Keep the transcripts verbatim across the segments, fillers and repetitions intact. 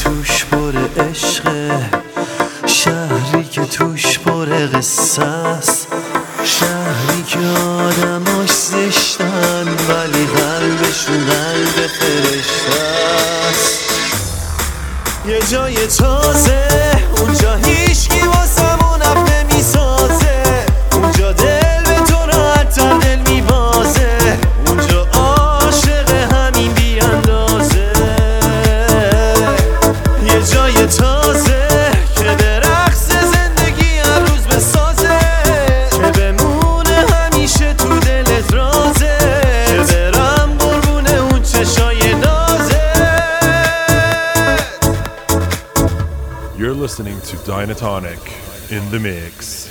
توش پر عشقه، شهری که توش پر قصه است، شهری که آدماش زشتن ولی قلبشون قلب فرشته است. یه جای تازه اونجا هیچکی واسمون اف نمیسازه، اونجا دل به تو راحت‌تر دل میبازه، اونجا عاشق همین بی اندازه. یه جای تازه که به رقص زندگی هر روز بسازه، که بمونه همیشه تو دلت رازه، که برم قربونه اون چشای نازه. You're listening to Dynatonic in the mix.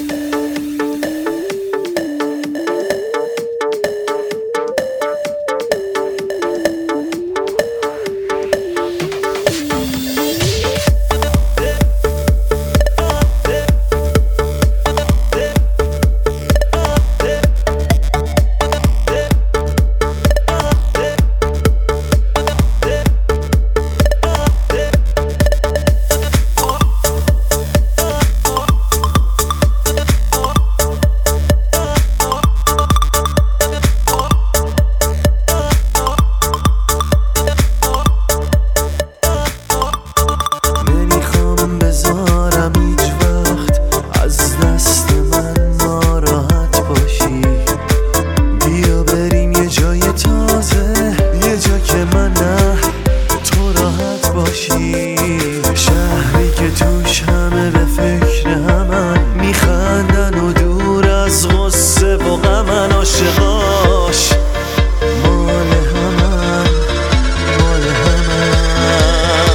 شهری که توش همه به فکر همن، میخندن و دور از غصه و غمن، عاشقاش مال همن مال همن.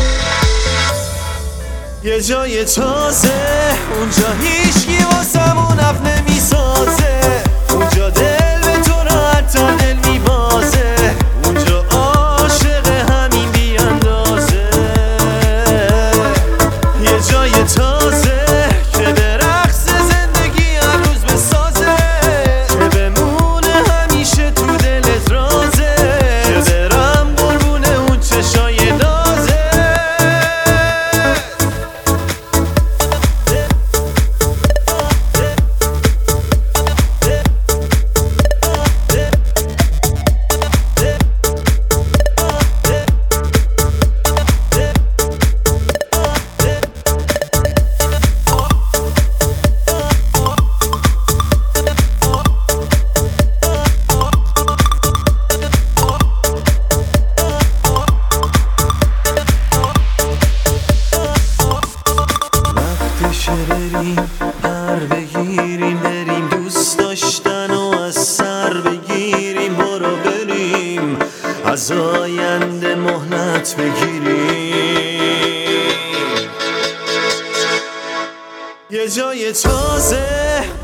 یه جای تازه اونجا هیچکی واسمون اف نمیسازه، اونجا دل به تو راحت‌تر دل میبازه، اونجا عاشق همین بی اندازه. یه جای تازه که به رقص زندگی هر روز بسازه، که بمونه همیشه تو دلت رازه، که برم قربونه اون چشای نازه. بریم پر بگیریم، بریم دوست داشتن و از سر بگیریم، برو بریم از آینده مهلت بگیریم. یه جای تازه